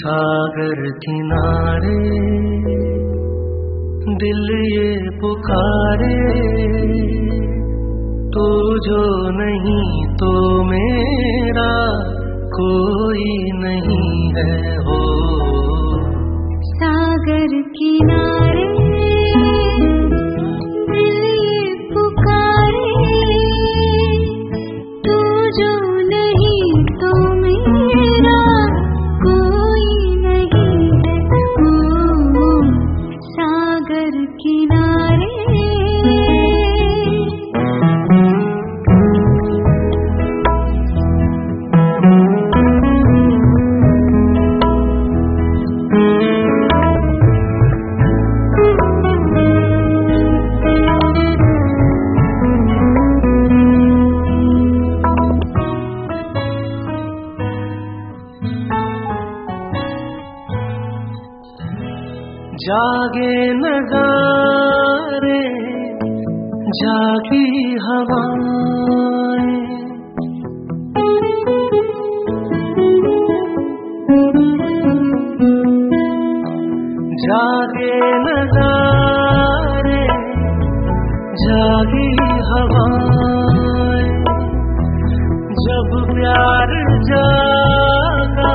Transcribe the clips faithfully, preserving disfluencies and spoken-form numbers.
सागर किनारे दिल ये पुकारे, तू जो नहीं तो मेरा कोई नहीं है हो। सागर किनारे दिल ये पुकारे, तू जो नहीं तो मेरा कोई नहीं है हो। सागर किनारे जागे नजारे जागी हवाएं, जागे नजारे जागी हवाएं, जब प्यार जागा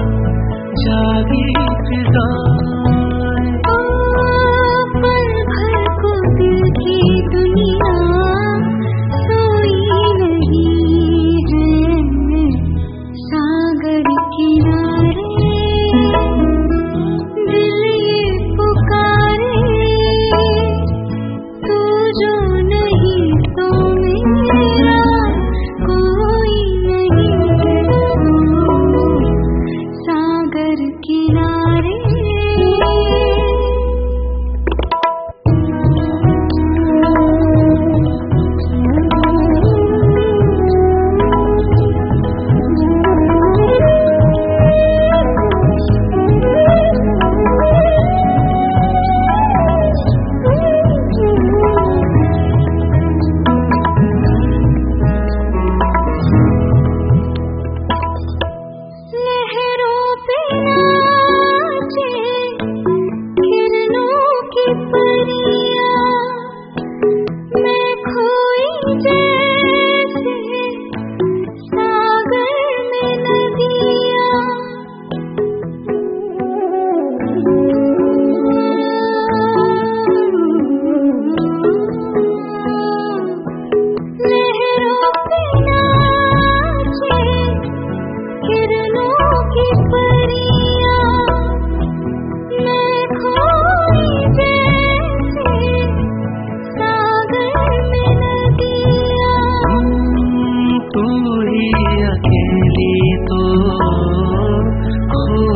जागी फिजा।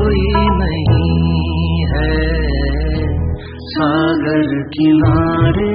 सागर किनारे